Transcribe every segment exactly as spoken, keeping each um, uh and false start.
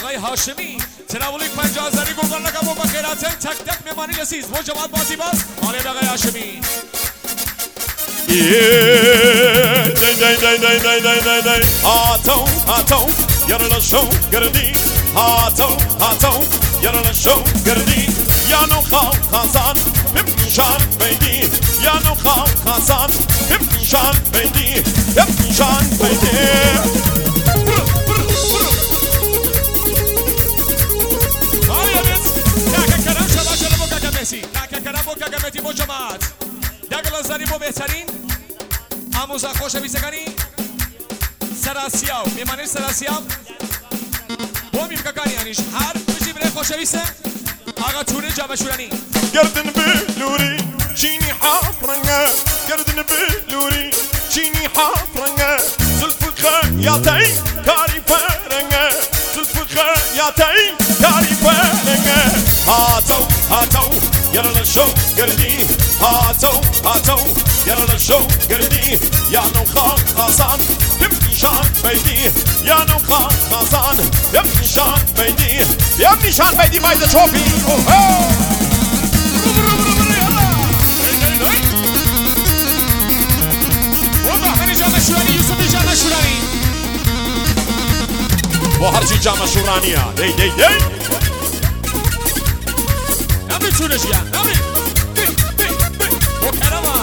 آقای هاشمی تراولیک پنجاه زنی گوگل نگم و بخیرات تک تک میمانی لسیز و جواد بازی باز مالی آقای هاشمی هاتو هاتو يلا شو قردي هاتو هاتو يلا شو قردي يا نو خام خازان بمشان بيدي يا نو خام خازان بمشان بيدي بمشان بيدي با جماعت دقل زنی با بهترین آموزا خوش بیسگانی سراسیاو میمانی سراسیاو با میم ککانی انیش هر بجی بره خوش بیسه آقا تونه جامع شورانی گردن بلوری چینی حافرنگه گردن بلوری چینی حافرنگه زلف خیاتی کاری فرنگه زلف خیاتی کاری فرنگه هاتو هاتو يلا شو قردي هاتو هاتو يلا شو قردي يا نو خام خازان بمني شان بيدي يا نو خام خازان بمني شان بيدي بمني شان بيدي باي ذا تروفي والله من جامع شوراني يوسف جامع شوراني وهرجي جامع شورانية دي دي دي نبي تونش يا نبي بي بي بي وكرما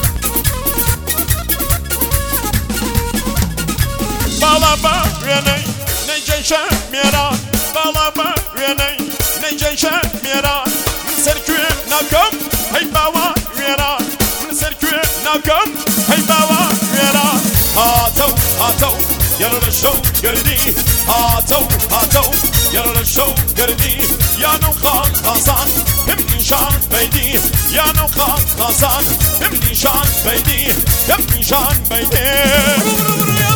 بالا بريني نيجي شميران بالا بريني نيجي شميران من سركوي ناكم هاي باوا ريران من سركوي ناكم هاي باوا ريران هاتو هاتو يلا شو قردي هاتو هاتو يلا شو قردي يا نو خان خازان بمني شان بيدي يا نو خان خازان بمني شان بيدي بمني شان بيدي